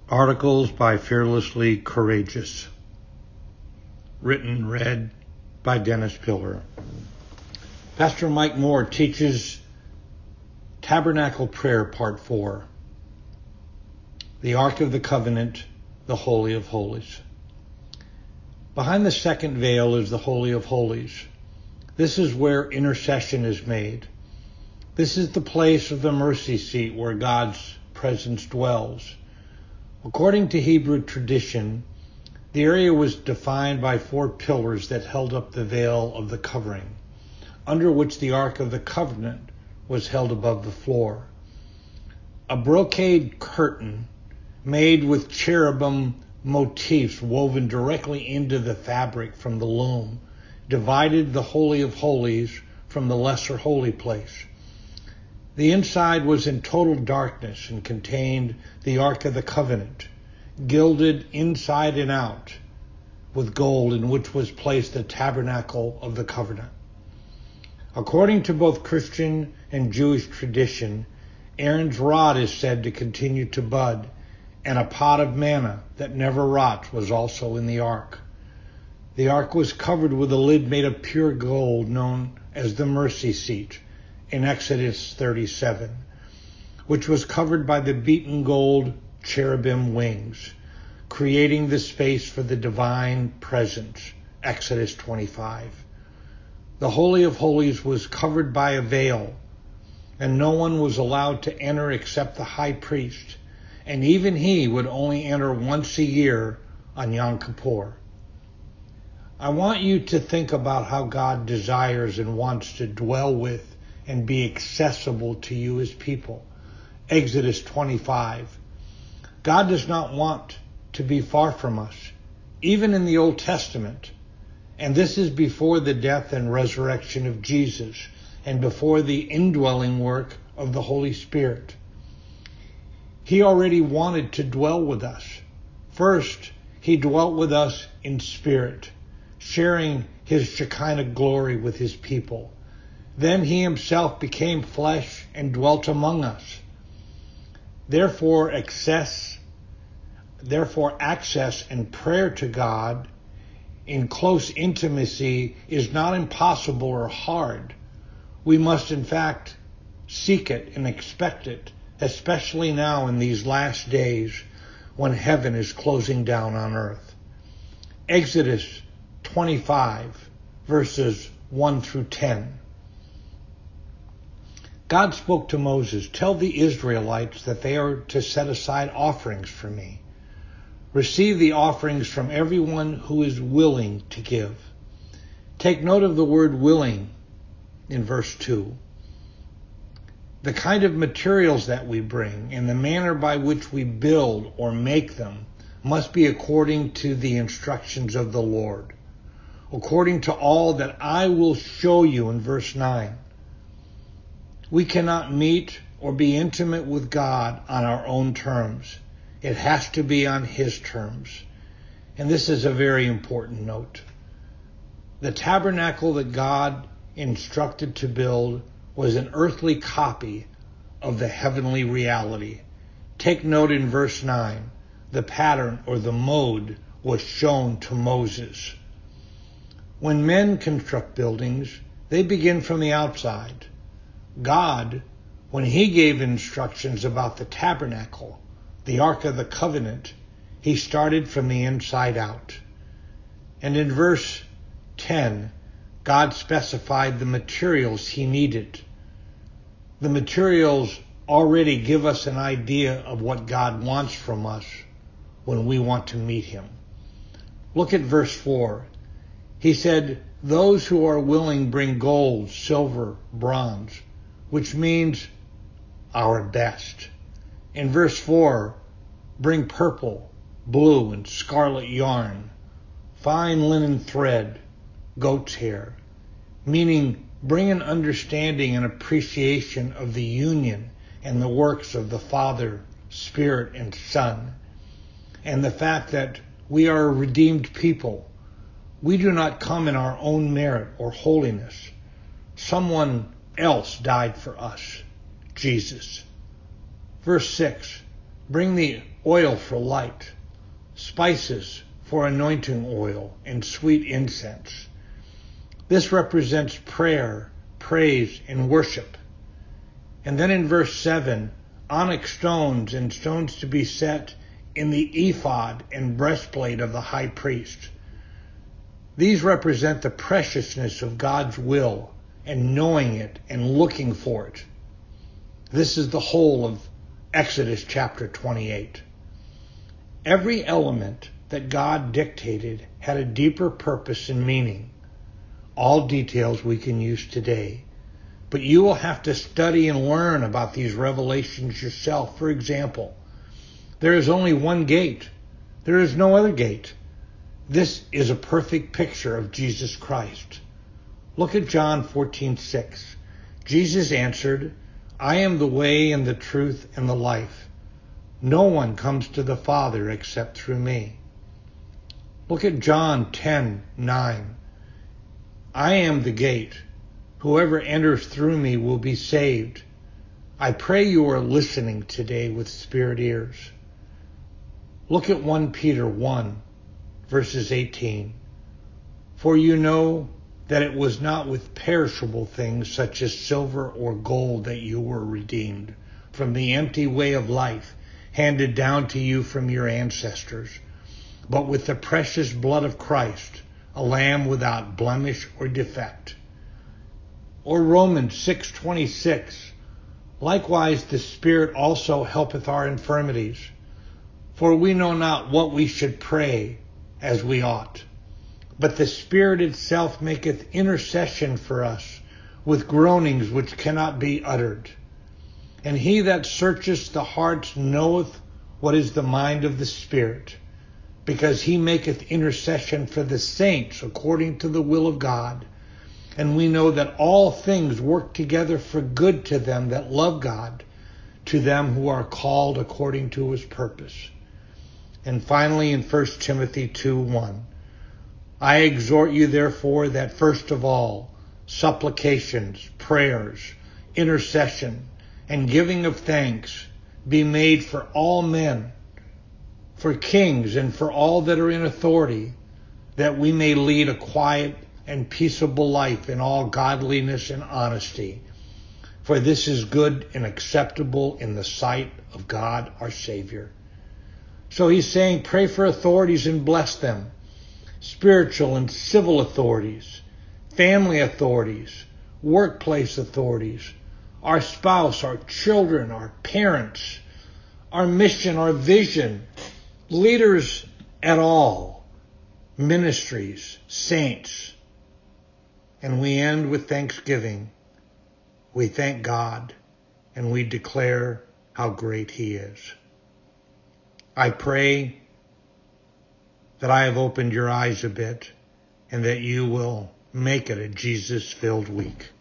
Articles by Fearlessly Courageous. Written, read by Dennis Pillar. Pastor Mike Moore teaches Tabernacle Prayer Part 4. The Ark of the Covenant, the Holy of Holies. Behind the second veil is the Holy of Holies. This is where intercession is made. This is the place of the mercy seat where God's presence dwells. According to Hebrew tradition, the area was defined by 4 pillars that held up the veil of the covering, under which the Ark of the Covenant was held above the floor. A brocade curtain made with cherubim motifs woven directly into the fabric from the loom divided the Holy of Holies from the lesser holy place. The inside was in total darkness and contained the Ark of the Covenant, gilded inside and out with gold, in which was placed the Tabernacle of the Covenant. According to both Christian and Jewish tradition, Aaron's rod is said to continue to bud, and a pot of manna that never rots was also in the ark. The ark was covered with a lid made of pure gold known as the mercy seat in Exodus 37, which was covered by the beaten gold cherubim wings, creating the space for the divine presence, Exodus 25. The Holy of Holies was covered by a veil, and no one was allowed to enter except the high priest, and even he would only enter once a year on Yom Kippur. I want you to think about how God desires and wants to dwell with and be accessible to you as people. Exodus 25. God does not want to be far from us, even in the Old Testament. And this is before the death and resurrection of Jesus and before the indwelling work of the Holy Spirit. He already wanted to dwell with us. First, he dwelt with us in spirit, sharing his Shekinah glory with his people. Then he himself became flesh and dwelt among us. Therefore, access and prayer to God in close intimacy is not impossible or hard. We must, in fact, seek it and expect it, especially now in these last days when heaven is closing down on earth. Exodus 25, verses 1 through 10. God spoke to Moses, "Tell the Israelites that they are to set aside offerings for me. Receive the offerings from everyone who is willing to give." Take note of the word willing in verse 2. The kind of materials that we bring and the manner by which we build or make them must be according to the instructions of the Lord, according to all that I will show you in verse 9. We cannot meet or be intimate with God on our own terms. It has to be on his terms. And this is a very important note. The tabernacle that God instructed to build was an earthly copy of the heavenly reality. Take note in verse 9. The pattern or the mode was shown to Moses. When men construct buildings, they begin from the outside. God, when he gave instructions about the tabernacle, the Ark of the Covenant, he started from the inside out. And in verse 10, God specified the materials he needed. The materials already give us an idea of what God wants from us when we want to meet him. Look at verse 4. He said, "Those who are willing bring gold, silver, bronze," which means our best. In verse 4, bring purple, blue, and scarlet yarn, fine linen thread, goat's hair, meaning bring an understanding and appreciation of the union and the works of the Father, Spirit, and Son, and the fact that we are a redeemed people. We do not come in our own merit or holiness. Someone else died for us, Jesus. Verse 6, Bring the oil for light, spices for anointing oil, and sweet incense. This represents prayer, praise, and worship. And then in verse 7, onyx stones and stones to be set in the ephod and breastplate of the high priest. These represent the preciousness of God's will and knowing it and looking for it. This is the whole of Exodus chapter 28. Every element that God dictated had a deeper purpose and meaning. All details we can use today. But you will have to study and learn about these revelations yourself. For example, there is only one gate. There is no other gate. This is a perfect picture of Jesus Christ. Look at John 14:6. Jesus answered, I am the way and the truth and the life. No one comes to the Father except through me. Look at John 10:9. I am the gate. Whoever enters through me will be saved. I pray you are listening today with spirit ears. Look at 1 Peter 1, verses 18. For you know that it was not with perishable things such as silver or gold that you were redeemed from the empty way of life handed down to you from your ancestors, but with the precious blood of Christ, a lamb without blemish or defect. Or Romans 6:26, likewise the Spirit also helpeth our infirmities, for we know not what we should pray as we ought. But the Spirit itself maketh intercession for us with groanings which cannot be uttered. And he that searcheth the hearts knoweth what is the mind of the Spirit, because he maketh intercession for the saints according to the will of God. And we know that all things work together for good to them that love God, to them who are called according to his purpose. And finally in 1 Timothy 2:1, I exhort you therefore that first of all, supplications, prayers, intercession, and giving of thanks be made for all men, for kings and for all that are in authority, that we may lead a quiet and peaceable life in all godliness and honesty. For this is good and acceptable in the sight of God our Savior. So he's saying pray for authorities and bless them. Spiritual and civil authorities, family authorities, workplace authorities, our spouse, our children, our parents, our mission, our vision, leaders at all, ministries, saints. And we end with thanksgiving. We thank God and we declare how great he is. I pray that I have opened your eyes a bit and that you will make it a Jesus-filled week.